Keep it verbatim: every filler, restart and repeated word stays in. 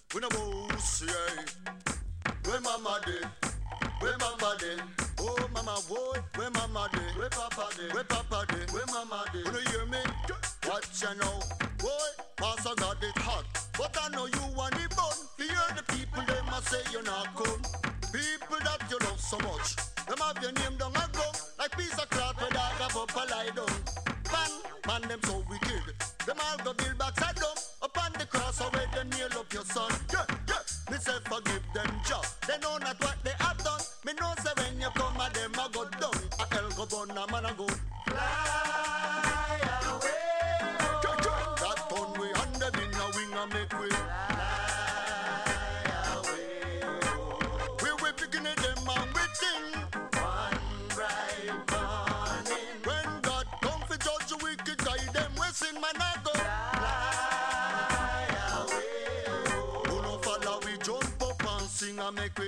We no boss, yeah. Where mama dey? Where mama dey? Oh mama boy, where mama dey? Where papa dey? Where papa dey? Where mama dey? You know hear me? Watch you now, boy. Master got it hot, but I know you want it bun. Hear the people them a say you not come. People that you love so much, them have your name down a gum like piece of cloth where dog have up a lie down. Man, man them so wicked. Them all go build back a dump upon the cross where they nail up your son. Yeah, yeah. Me say forgive them, Jah. They know not what they have done. Me know say when you come at them a go down. A hell go burn a man a go fly away. That turn we and them in a wing and make way. Fly away. We we beginning them and we think one bright morning when God come for judge the wicked guy them we sin man a go fly away. Who no follow we jump up and sing and make way.